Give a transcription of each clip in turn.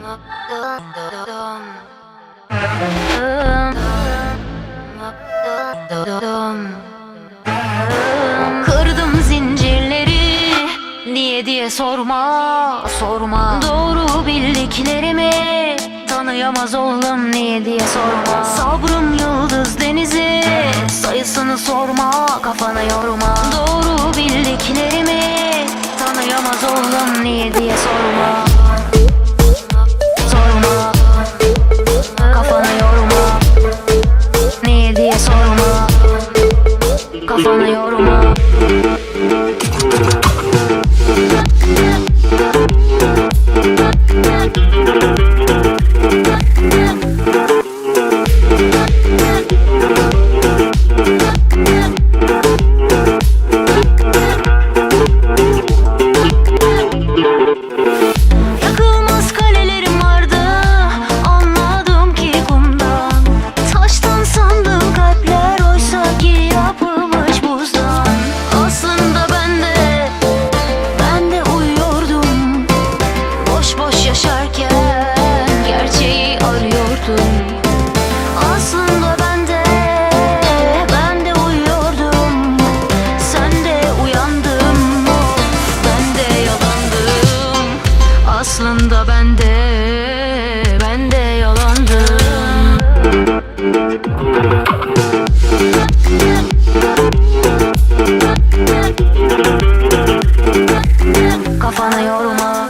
Kırdım zincirleri, niye diye sorma, sorma. Doğru bildiklerimi tanıyamaz oldum, niye diye sorma. Sabrım yıldız denizi, sayısını sorma, kafanı yorma. Doğru bildiklerimi tanıyamaz oldum, niye diye sorma. Sorma, kafanı yorma, niye diye sorma, kafanı yorma. Yakılmaz kalelerim vardı, anladım ki kumdan. Taştan sandım kalpler, oysa ki yapılmış buzdan. Aslında ben de uyuyordum, boş boş yaşarken gerçeği arıyordum. Aslında ben de uyuyordum, sen de uyandın, ben de yalandım. Aslında ben de yalandım. Kafanı yorma.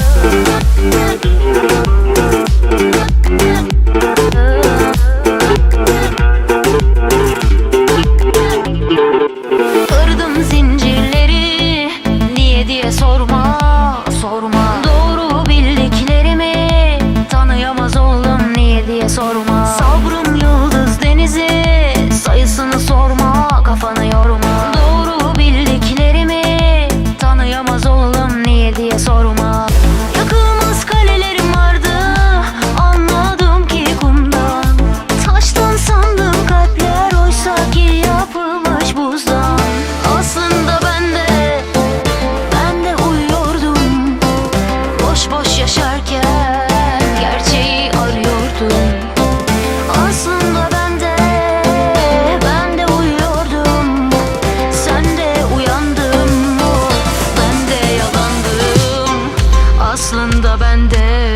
Kırdım zincirleri, niye diye sorma, sorma. Doğru bildiklerimi tanıyamaz oldum, niye diye sorma. Sabrım yıldız denizi, sayısını sorma, kafanı yorma. Doğru bildiklerimi tanıyamaz oldum, niye diye sorma. Yakılmaz kalelerim vardı, anladım ki kumdan. Taştan sandım kalpler, oysa ki yapılmış buzdan. Aslında ben de uyuyordum, boş boş yaşarken gerçeği arıyordum. Aslında ben de uyuyordum, sen de uyandın, ben de yalandım. Aslında ben de